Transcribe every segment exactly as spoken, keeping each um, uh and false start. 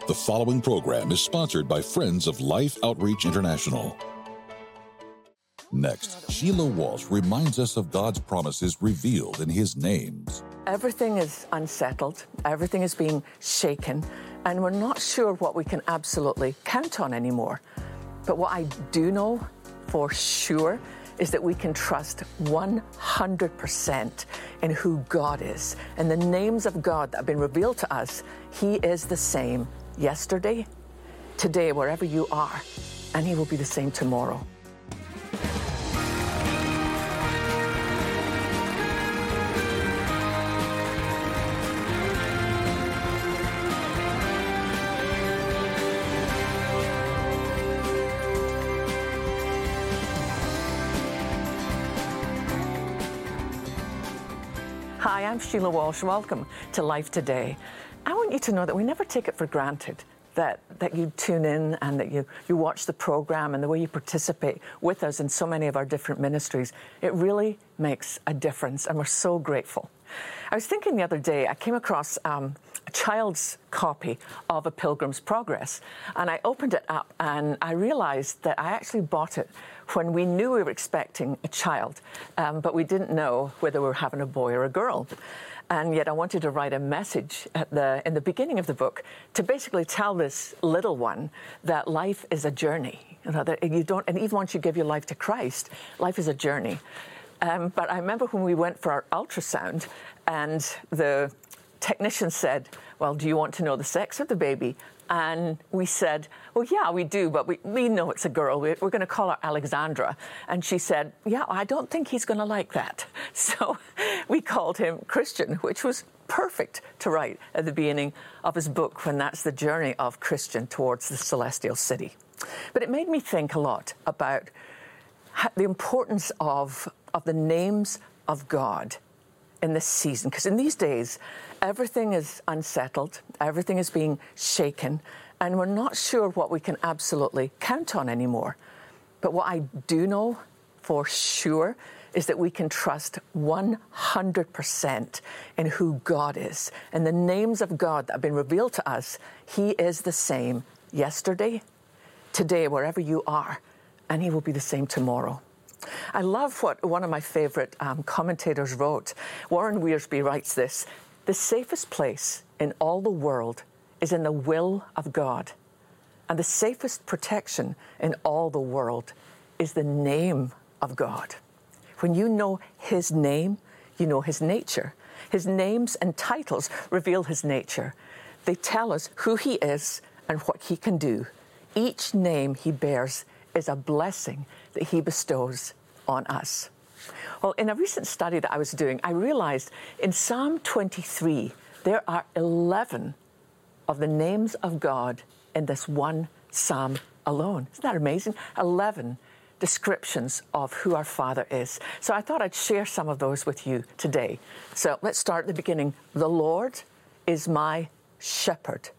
The following program is sponsored by Friends of Life Outreach International. Next, Sheila Walsh reminds us of God's promises revealed in His names. Everything is unsettled, everything is being shaken, and we're not sure what we can absolutely count on anymore. But what I do know for sure is that we can trust one hundred percent in who God is. And the names of God that have been revealed to us, He is the same yesterday, today, wherever you are, and He will be the same tomorrow. Hi, I'm Sheila Walsh. Welcome to Life Today. I want you to know that we never take it for granted that, that you tune in and that you, you watch the program and the way you participate with us in so many of our different ministries. It really makes a difference, and we're so grateful. I was thinking the other day, I came across um, a child's copy of A Pilgrim's Progress, and I opened it up and I realized that I actually bought it when we knew we were expecting a child, um, but we didn't know whether we were having a boy or a girl. And yet I wanted to write a message at the in the beginning of the book to basically tell this little one that life is a journey. You know, that you don't, and even once you give your life to Christ, life is a journey. Um, but I remember when we went for our ultrasound, and the technician said, "Well, do you want to know the sex of the baby?" And we said, "Well, yeah, we do, but we, we know it's a girl. We're, we're going to call her Alexandra." And she said, "Yeah, I don't think he's going to like that." So we called him Christian, which was perfect to write at the beginning of his book, when that's the journey of Christian towards the celestial city. But it made me think a lot about the importance of, of the names of God in this season, because in these days everything is unsettled, everything is being shaken, and we're not sure what we can absolutely count on anymore. But what I do know for sure is that we can trust one hundred percent in who God is, and the names of God that have been revealed to us. He is the same yesterday, today, wherever you are, and He will be the same tomorrow. I love what one of my favorite um, commentators wrote. Warren Wiersbe writes this: "The safest place in all the world is in the will of God, and the safest protection in all the world is the name of God." When you know His name, you know His nature. His names and titles reveal His nature. They tell us who He is and what He can do. Each name He bears is a blessing that He bestows on us. Well, in a recent study that I was doing, I realized in Psalm twenty-three, there are eleven of the names of God in this one psalm alone. Isn't that amazing? eleven descriptions of who our Father is. So I thought I'd share some of those with you today. So let's start at the beginning. The Lord is my shepherd.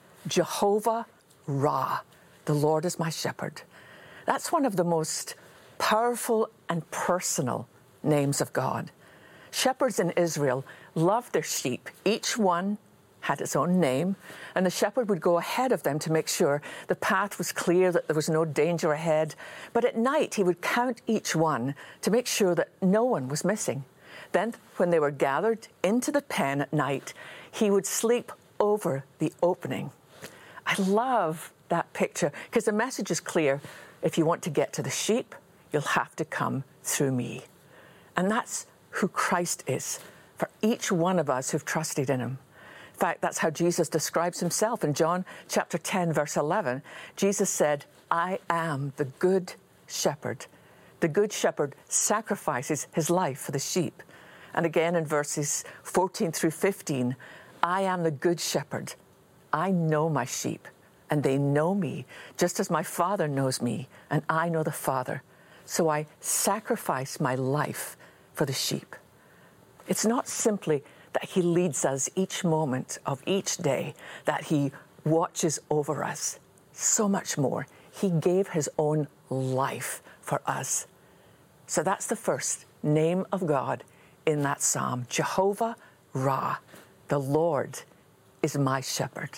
Jehovah Ra. The Lord is my shepherd. That's one of the most powerful and personal names of God. Shepherds in Israel loved their sheep. Each one had its own name, and the shepherd would go ahead of them to make sure the path was clear, that there was no danger ahead. But at night, he would count each one to make sure that no one was missing. Then, when they were gathered into the pen at night, he would sleep over the opening. I love that picture, because the message is clear. If you want to get to the sheep, you'll have to come through me. And that's who Christ is for each one of us who've trusted in Him. In fact, that's how Jesus describes Himself. In John chapter ten, verse eleven, Jesus said, "I am the good shepherd." The good shepherd sacrifices his life for the sheep. And again in verses fourteen through fifteen, "I am the good shepherd. I know my sheep, and they know me, just as my Father knows me, and I know the Father. So I sacrifice my life for the sheep." It's not simply that He leads us each moment of each day, that He watches over us. So much more. He gave His own life for us. So that's the first name of God in that psalm. Jehovah Ra, the Lord is my shepherd.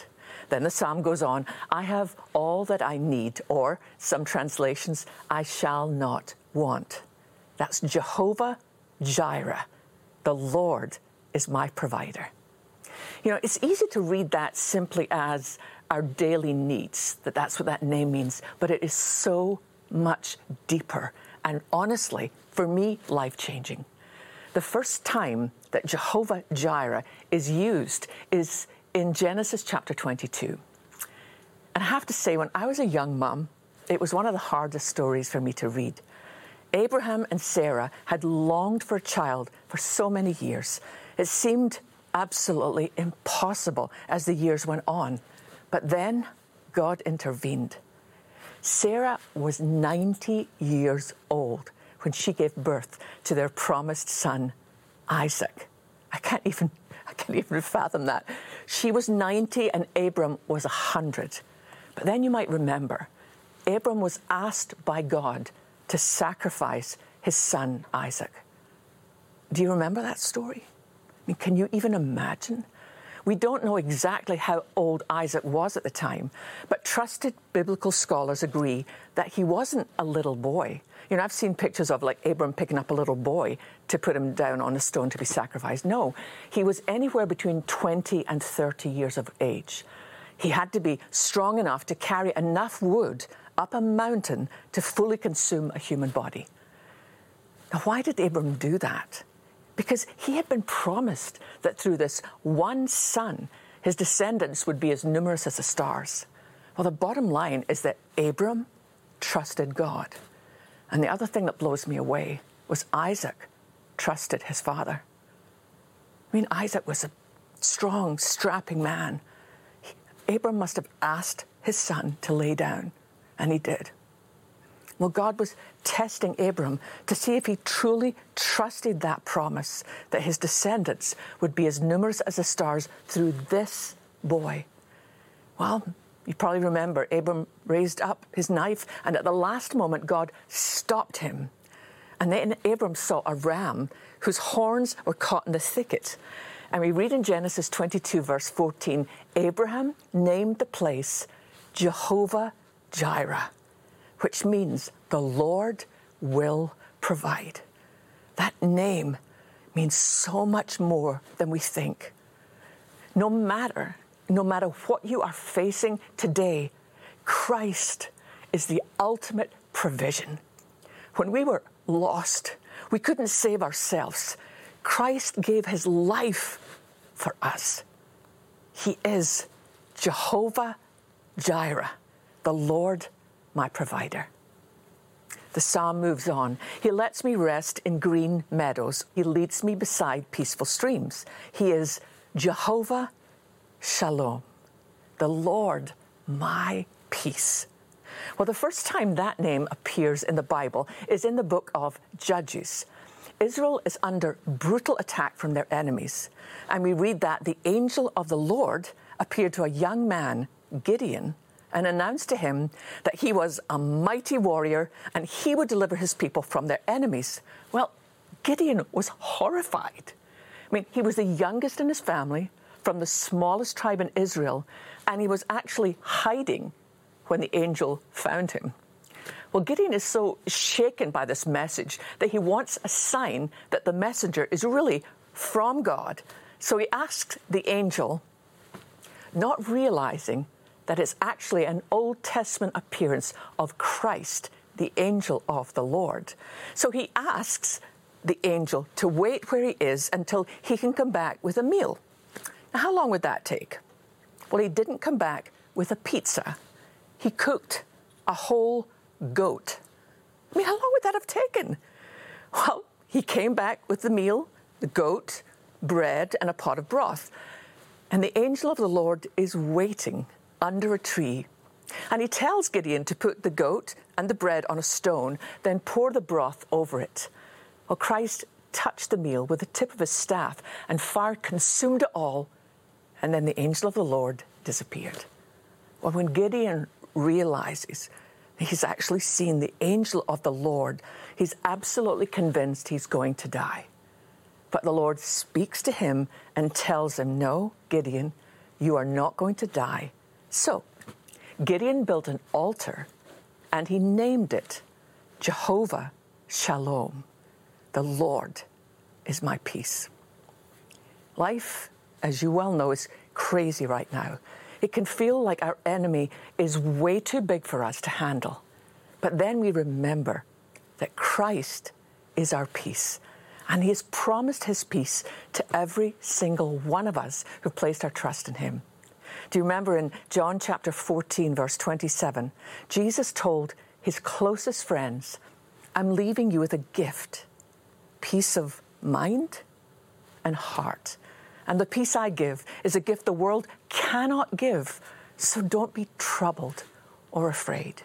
Then the psalm goes on, I have all that I need, or some translations, I shall not want. That's Jehovah Jireh. The Lord is my provider. You know, it's easy to read that simply as our daily needs, that that's what that name means, but it is so much deeper and honestly, for me, life-changing. The first time that Jehovah Jireh is used is in Genesis chapter twenty-two. And I have to say, when I was a young mum, it was one of the hardest stories for me to read. Abraham and Sarah had longed for a child for so many years. It seemed absolutely impossible as the years went on. But then God intervened. Sarah was ninety years old when she gave birth to their promised son, Isaac. I can't even, I can't even fathom that. She was ninety and Abram was one hundred. But then you might remember, Abram was asked by God to sacrifice his son, Isaac. Do you remember that story? I mean, can you even imagine? We don't know exactly how old Isaac was at the time, but trusted biblical scholars agree that he wasn't a little boy. You know, I've seen pictures of like Abram picking up a little boy to put him down on a stone to be sacrificed. No, he was anywhere between twenty and thirty years of age. He had to be strong enough to carry enough wood up a mountain to fully consume a human body. Now, why did Abram do that? Because he had been promised that through this one son, his descendants would be as numerous as the stars. Well, the bottom line is that Abram trusted God. And the other thing that blows me away was Isaac trusted his father. I mean, Isaac was a strong, strapping man. He, Abram must have asked his son to lay down, and he did. Well, God was testing Abram to see if he truly trusted that promise that his descendants would be as numerous as the stars through this boy. Well, you probably remember Abram raised up his knife, and at the last moment, God stopped him. And then Abram saw a ram whose horns were caught in the thicket. And we read in Genesis twenty-two, verse fourteen, Abraham named the place Jehovah Jireh, which means the Lord will provide. That name means so much more than we think. No matter, no matter what you are facing today, Christ is the ultimate provision. When we were lost, we couldn't save ourselves. Christ gave his life for us. He is Jehovah Jireh, the Lord my provider. The psalm moves on. He lets me rest in green meadows. He leads me beside peaceful streams. He is Jehovah Shalom, the Lord my peace. Well, the first time that name appears in the Bible is in the book of Judges. Israel is under brutal attack from their enemies. And we read that the angel of the Lord appeared to a young man, Gideon, and announced to him that he was a mighty warrior and he would deliver his people from their enemies. Well, Gideon was horrified. I mean, he was the youngest in his family, from the smallest tribe in Israel, and he was actually hiding when the angel found him. Well, Gideon is so shaken by this message that he wants a sign that the messenger is really from God. So he asks the angel, not realizing that it's actually an Old Testament appearance of Christ, the angel of the Lord. So he asks the angel to wait where he is until he can come back with a meal. Now, how long would that take? Well, he didn't come back with a pizza. He cooked a whole goat. I mean, how long would that have taken? Well, he came back with the meal, the goat, bread, and a pot of broth. And the angel of the Lord is waiting under a tree. And he tells Gideon to put the goat and the bread on a stone, then pour the broth over it. Well, Christ touched the meal with the tip of his staff, and fire consumed it all, and then the angel of the Lord disappeared. Well, when Gideon realizes he's actually seen the angel of the Lord, he's absolutely convinced he's going to die. But the Lord speaks to him and tells him, no, Gideon, you are not going to die. So Gideon built an altar and he named it Jehovah Shalom. The Lord is my peace. Life, as you well know, is crazy right now. It can feel like our enemy is way too big for us to handle. But then we remember that Christ is our peace. And he has promised his peace to every single one of us who placed our trust in him. Do you remember in John chapter fourteen, verse twenty-seven, Jesus told his closest friends, I'm leaving you with a gift, peace of mind and heart. And the peace I give is a gift the world cannot give. So don't be troubled or afraid.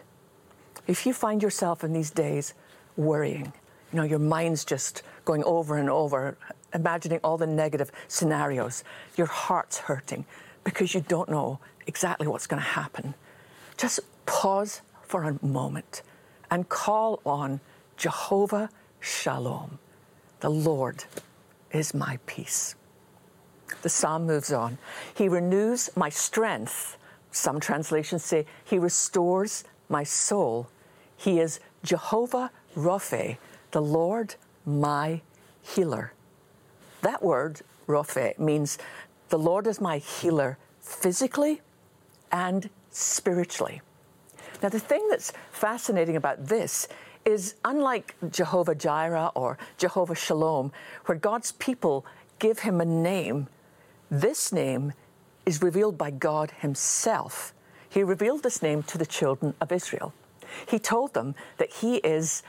If you find yourself in these days worrying, you know, your mind's just going over and over, imagining all the negative scenarios, your heart's hurting because you don't know exactly what's going to happen, just pause for a moment and call on Jehovah Shalom. The Lord is my peace. The psalm moves on. He renews my strength. Some translations say he restores my soul. He is Jehovah Rapha, the Lord my healer. That word, Rapha, means the Lord is my healer physically and spiritually. Now, the thing that's fascinating about this is, unlike Jehovah Jireh or Jehovah Shalom, where God's people give him a name, this name is revealed by God himself. He revealed this name to the children of Israel. He told them that he is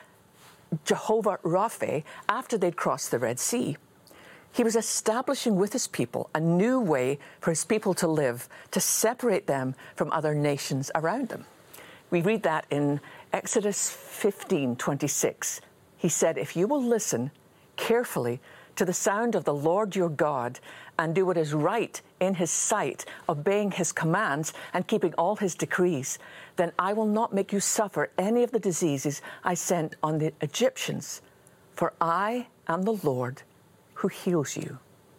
Jehovah Rapha after they'd crossed the Red Sea. He was establishing with his people a new way for his people to live, to separate them from other nations around them. We read that in Exodus fifteen twenty-six. He said, if you will listen carefully to the sound of the Lord your God and do what is right in his sight, obeying his commands and keeping all his decrees, then I will not make you suffer any of the diseases I sent on the Egyptians, for I am the Lord who heals you.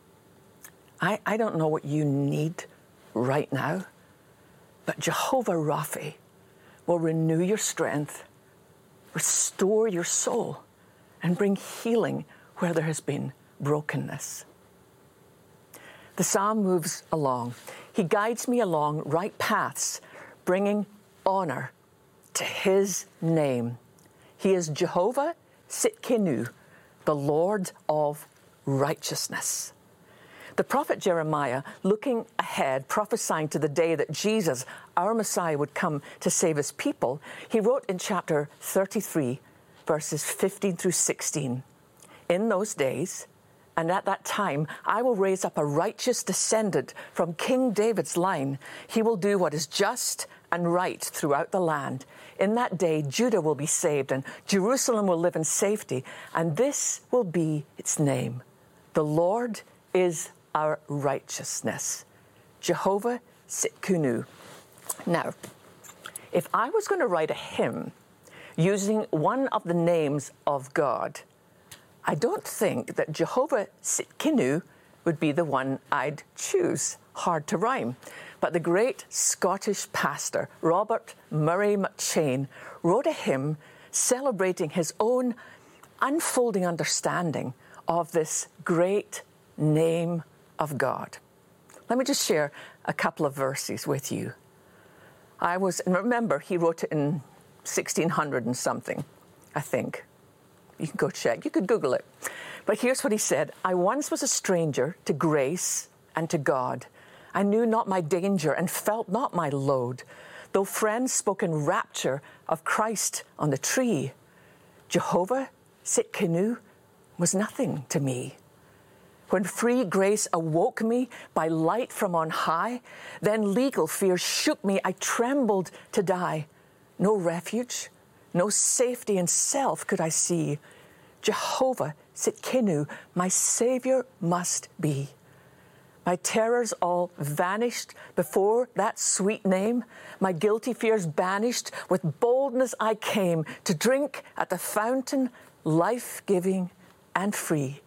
I, I don't know what you need right now, but Jehovah Rapha will renew your strength, restore your soul, and bring healing where there has been brokenness. The psalm moves along. He guides me along right paths, bringing honor to his name. He is Jehovah Sitkenu, the Lord of righteousness. The prophet Jeremiah, looking ahead, prophesying to the day that Jesus, our Messiah, would come to save his people, he wrote in chapter thirty-three, verses fifteen through sixteen, in those days, and at that time, I will raise up a righteous descendant from King David's line. He will do what is just and right throughout the land. In that day, Judah will be saved and Jerusalem will live in safety. And this will be its name. The Lord is our righteousness. Jehovah Sitkenu. Now, if I was going to write a hymn using one of the names of God, I don't think that Jehovah Sitkenu would be the one I'd choose. Hard to rhyme. But the great Scottish pastor, Robert Murray McCheyne, wrote a hymn celebrating his own unfolding understanding of this great name of God. Let me just share a couple of verses with you. I was, and remember, he wrote it in sixteen hundred and something, I think. You can go check. You could Google it. But here's what he said. I once was a stranger to grace and to God. I knew not my danger and felt not my load, though friends spoke in rapture of Christ on the tree. Jehovah Sitkenu was nothing to me. When free grace awoke me by light from on high, then legal fear shook me. I trembled to die. No refuge, no safety in self could I see. Jehovah Sitkenu, my Savior must be. My terrors all vanished before that sweet name. My guilty fears banished. With boldness I came to drink at the fountain, life-giving and free.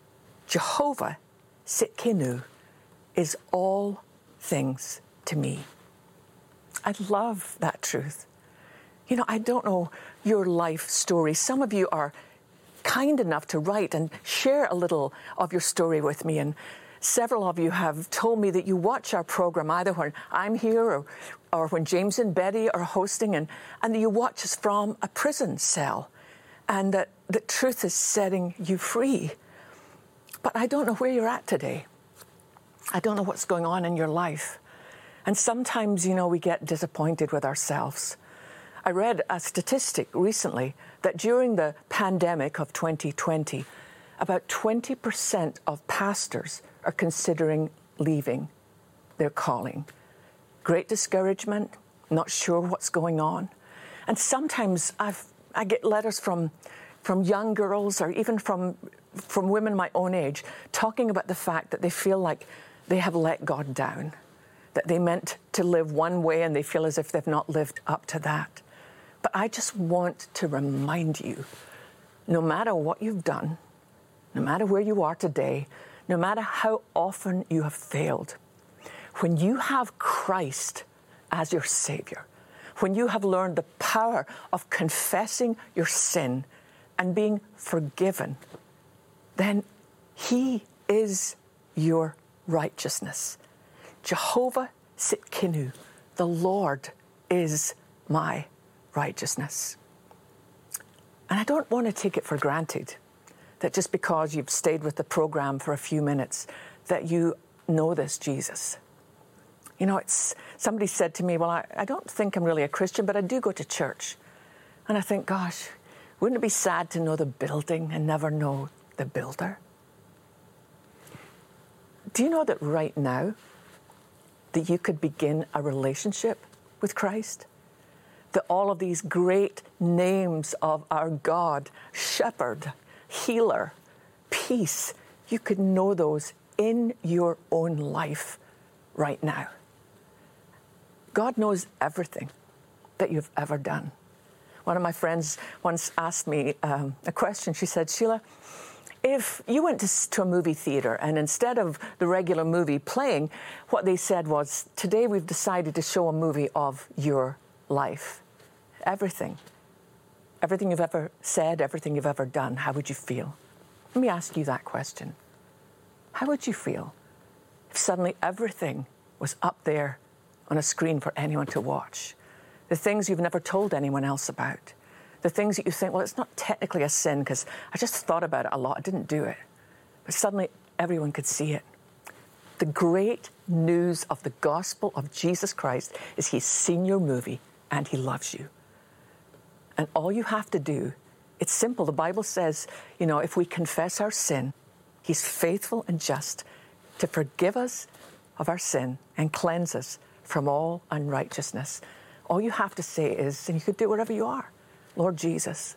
Jehovah Sitkenu is all things to me. I love that truth. You know, I don't know your life story. Some of you are kind enough to write and share a little of your story with me. And several of you have told me that you watch our program either when I'm here or, or when James and Betty are hosting, and, and you watch us from a prison cell, and that the truth is setting you free. But I don't know where you're at today. I don't know what's going on in your life. And sometimes, you know, we get disappointed with ourselves. I read a statistic recently that during the pandemic of twenty twenty, about twenty percent of pastors are considering leaving their calling. Great discouragement, not sure what's going on. And sometimes I've, I get letters from, from young girls or even from, from women my own age talking about the fact that they feel like they have let God down, that they meant to live one way and they feel as if they've not lived up to that. But I just want to remind you, no matter what you've done, no matter where you are today, no matter how often you have failed, when you have Christ as your Savior, when you have learned the power of confessing your sin and being forgiven, then He is your righteousness. Jehovah Sitkinu, the Lord is my righteousness. And I don't want to take it for granted that just because you've stayed with the program for a few minutes, that you know this Jesus. You know, it's somebody said to me, well, I, I don't think I'm really a Christian, but I do go to church. And I think, gosh, wouldn't it be sad to know the building and never know the builder? Do you know that right now, that you could begin a relationship with Christ? That all of these great names of our God, Shepherd, Healer, Peace, you could know those in your own life right now. God knows everything that you've ever done. One of my friends once asked me um, a question. She said, Sheila, if you went to, to a movie theater and instead of the regular movie playing, what they said was, today we've decided to show a movie of your life. Everything. Everything you've ever said, everything you've ever done, how would you feel? Let me ask you that question. How would you feel if suddenly everything was up there on a screen for anyone to watch? The things you've never told anyone else about. The things that you think, well, it's not technically a sin because I just thought about it a lot. I didn't do it. But suddenly everyone could see it. The great news of the gospel of Jesus Christ is He's seen your movie and He loves you. And all you have to do, it's simple. The Bible says, you know, if we confess our sin, He's faithful and just to forgive us of our sin and cleanse us from all unrighteousness. All you have to say is, and you could do it wherever you are, Lord Jesus,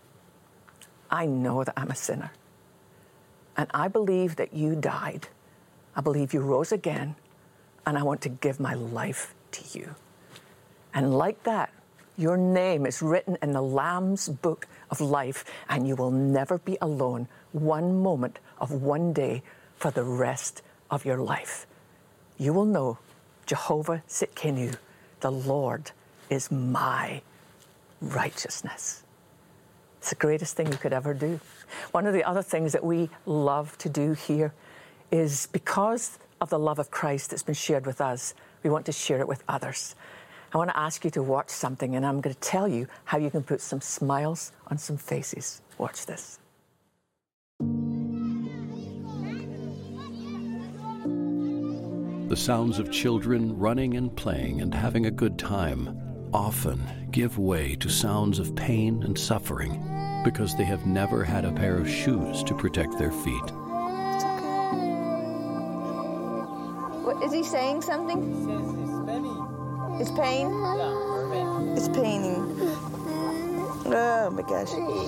I know that I'm a sinner. And I believe that you died. I believe you rose again. And I want to give my life to you. And like that, your name is written in the Lamb's book of life, and you will never be alone one moment of one day for the rest of your life. You will know Jehovah Sitkinu, the Lord is my righteousness. It's the greatest thing you could ever do. One of the other things that we love to do here is, because of the love of Christ that's been shared with us, we want to share it with others. I want to ask you to watch something, and I'm going to tell you how you can put some smiles on some faces. Watch this. The sounds of children running and playing and having a good time often give way to sounds of pain and suffering because they have never had a pair of shoes to protect their feet. It's okay. What, is he saying something? He says it's pain. It's pain? Yeah, pain. It's paining. Oh my gosh.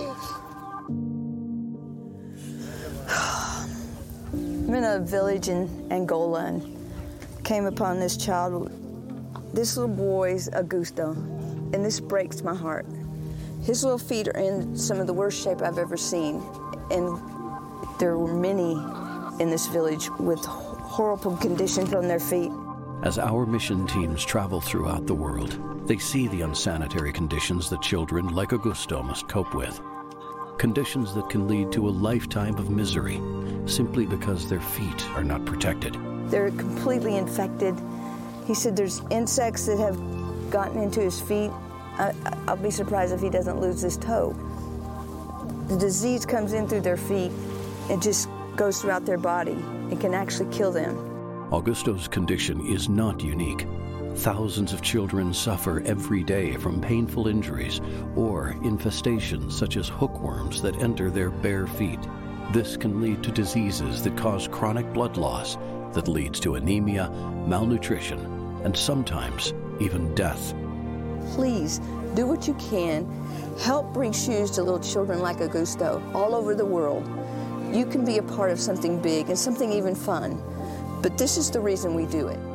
I'm in a village in Angola and came upon this child. This little boy's Augusto, and this breaks my heart. His little feet are in some of the worst shape I've ever seen, and there were many in this village with horrible conditions on their feet. As our mission teams travel throughout the world, they see the unsanitary conditions that children like Augusto must cope with. Conditions that can lead to a lifetime of misery simply because their feet are not protected. They're completely infected. He said there's insects that have gotten into his feet. I, I'll be surprised if he doesn't lose his toe. The disease comes in through their feet and just goes throughout their body. It can actually kill them. Augusto's condition is not unique. Thousands of children suffer every day from painful injuries or infestations such as hookworms that enter their bare feet. This can lead to diseases that cause chronic blood loss that leads to anemia, malnutrition, and sometimes even death. Please do what you can. Help bring shoes to little children like Augusto all over the world. You can be a part of something big and something even fun. But this is the reason we do it.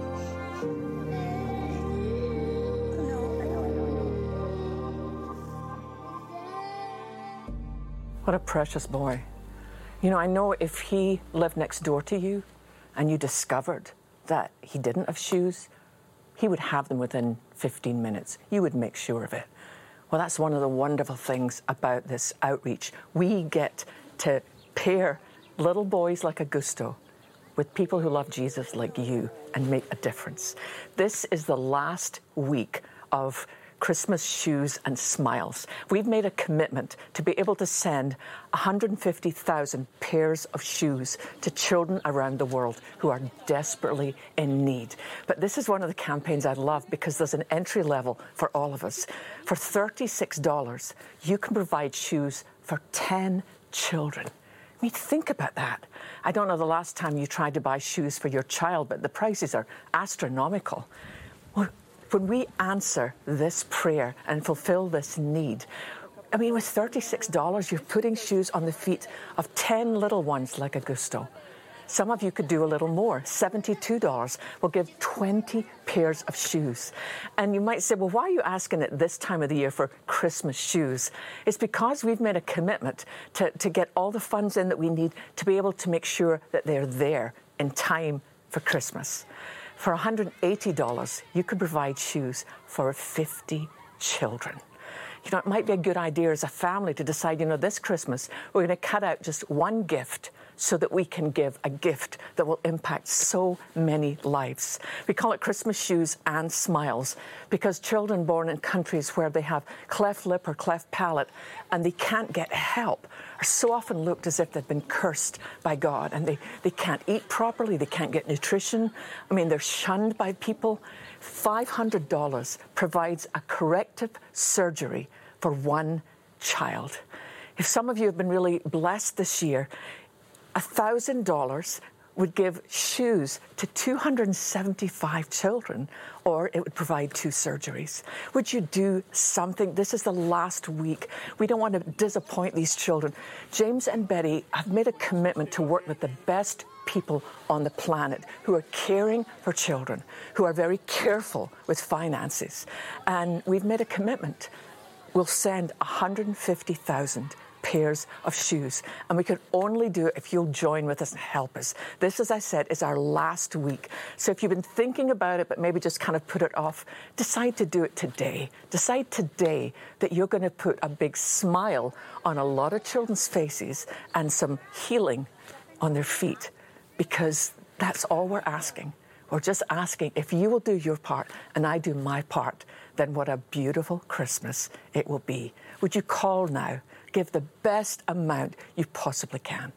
What a precious boy. You know, I know if he lived next door to you and you discovered that he didn't have shoes, he would have them within fifteen minutes. You would make sure of it. Well, that's one of the wonderful things about this outreach. We get to pair little boys like Augusto with people who love Jesus like you and make a difference. This is the last week of Christmas Shoes and Smiles. We've made a commitment to be able to send one hundred fifty thousand pairs of shoes to children around the world who are desperately in need. But this is one of the campaigns I love because there's an entry level for all of us. For thirty-six dollars, you can provide shoes for ten children. I mean, think about that. I don't know the last time you tried to buy shoes for your child, but the prices are astronomical. Well, when we answer this prayer and fulfill this need, I mean, with thirty-six dollars, you're putting shoes on the feet of ten little ones like Augusto. Some of you could do a little more. seventy-two dollars will give twenty pairs of shoes. And you might say, well, why are you asking at this time of the year for Christmas shoes? It's because we've made a commitment to, to get all the funds in that we need to be able to make sure that they're there in time for Christmas. For one hundred eighty dollars, you could provide shoes for fifty children. You know, it might be a good idea as a family to decide, you know, this Christmas, we're going to cut out just one gift so that we can give a gift that will impact so many lives. We call it Christmas Shoes and Smiles because children born in countries where they have cleft lip or cleft palate and they can't get help are so often looked as if they've been cursed by God, and they, they can't eat properly, they can't get nutrition. I mean, they're shunned by people. five hundred dollars provides a corrective surgery for one child. If some of you have been really blessed this year, one thousand dollars would give shoes to two hundred seventy-five children, or it would provide two surgeries. Would you do something? This is the last week. We don't want to disappoint these children. James and Betty have made a commitment to work with the best people on the planet who are caring for children, who are very careful with finances. And we've made a commitment. We'll send one hundred fifty thousand pairs of shoes, and we can only do it if you'll join with us and help us. This, as I said, is our last week. So if you've been thinking about it but maybe just kind of put it off, decide to do it today. Decide today that you're going to put a big smile on a lot of children's faces and some healing on their feet, because that's all we're asking. We're just asking if you will do your part and I do my part, then what a beautiful Christmas it will be. Would you call now? Give the best amount you possibly can.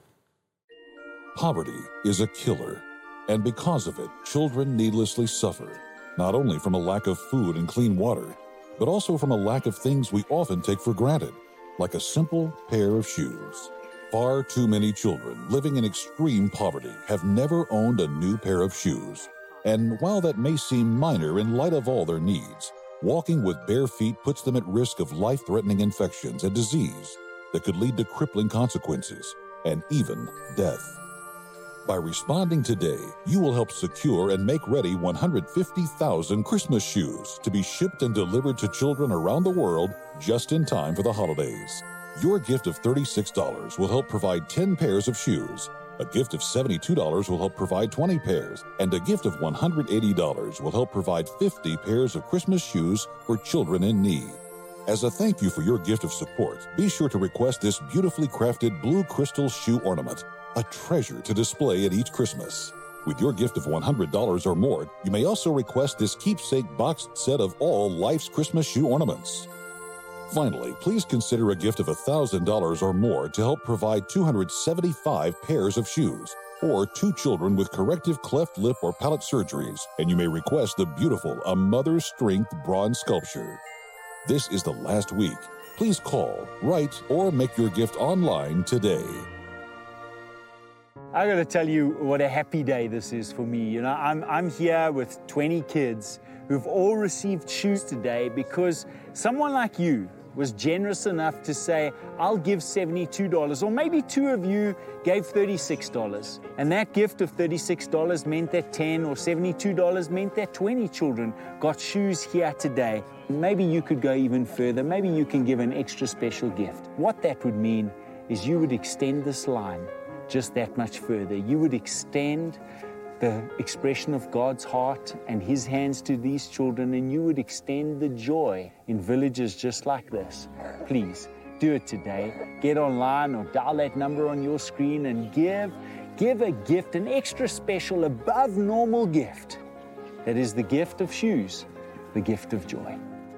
Poverty is a killer, and because of it, children needlessly suffer, not only from a lack of food and clean water, but also from a lack of things we often take for granted, like a simple pair of shoes. Far too many children living in extreme poverty have never owned a new pair of shoes. And while that may seem minor in light of all their needs, walking with bare feet puts them at risk of life-threatening infections and disease that could lead to crippling consequences and even death. By responding today, you will help secure and make ready one hundred fifty thousand Christmas shoes to be shipped and delivered to children around the world just in time for the holidays. Your gift of thirty-six dollars will help provide ten pairs of shoes, A gift of seventy-two dollars will help provide twenty pairs, and a gift of one hundred eighty dollars will help provide fifty pairs of Christmas shoes for children in need. As a thank you for your gift of support, be sure to request this beautifully crafted blue crystal shoe ornament, a treasure to display at each Christmas. With your gift of one hundred dollars or more, you may also request this keepsake boxed set of all Life's Christmas shoe ornaments. Finally, please consider a gift of one thousand dollars or more to help provide two hundred seventy-five pairs of shoes, or two children with corrective cleft lip or palate surgeries, and you may request the beautiful A Mother's Strength bronze sculpture. This is the last week. Please call, write, or make your gift online today. I got to tell you what a happy day this is for me. You know, I'm, I'm here with twenty kids who've all received shoes today because someone like you was generous enough to say, I'll give seventy-two dollars, or maybe two of you gave thirty-six dollars. And that gift of thirty-six dollars meant that ten or seventy-two dollars meant that twenty children got shoes here today. Maybe you could go even further. Maybe you can give an extra special gift. What that would mean is you would extend this line just that much further. You would extend the expression of God's heart and His hands to these children, and you would extend the joy in villages just like this. Please do it today. Get online or dial that number on your screen and give, give a gift, an extra special, above normal gift. That is the gift of shoes, the gift of joy.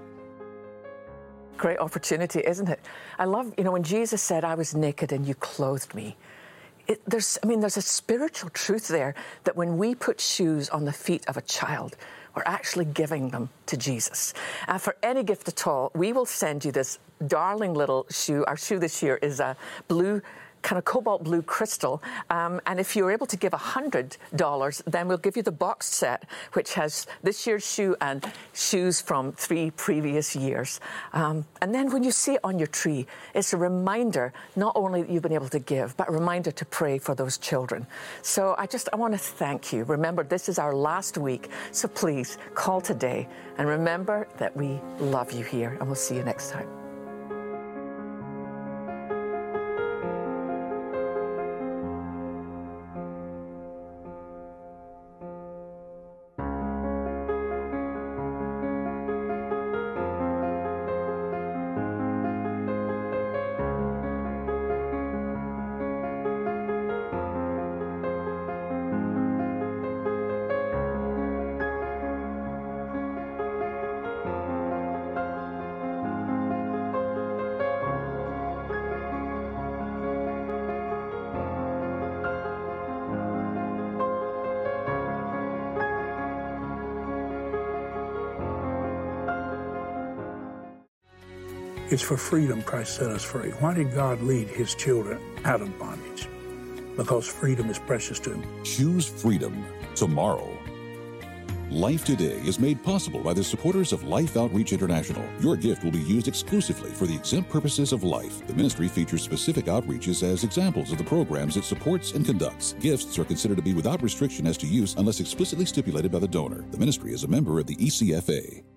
Great opportunity, isn't it? I love, you know, when Jesus said, I was naked and you clothed me. It, there's, I mean, there's a spiritual truth there that when we put shoes on the feet of a child, we're actually giving them to Jesus. And for any gift at all, we will send you this darling little shoe. Our shoe this year is a blue, kind of cobalt blue crystal. Um, and if you're able to give one hundred dollars, then we'll give you the box set, which has this year's shoe and shoes from three previous years. Um, and then when you see it on your tree, it's a reminder not only that you've been able to give, but a reminder to pray for those children. So I just, I want to thank you. Remember, this is our last week. So please call today and remember that we love you here, and we'll see you next time. It's for freedom Christ set us free. Why did God lead His children out of bondage? Because freedom is precious to Him. Choose freedom tomorrow. Life Today is made possible by the supporters of Life Outreach International. Your gift will be used exclusively for the exempt purposes of life. The ministry features specific outreaches as examples of the programs it supports and conducts. Gifts are considered to be without restriction as to use unless explicitly stipulated by the donor. The ministry is a member of the E C F A.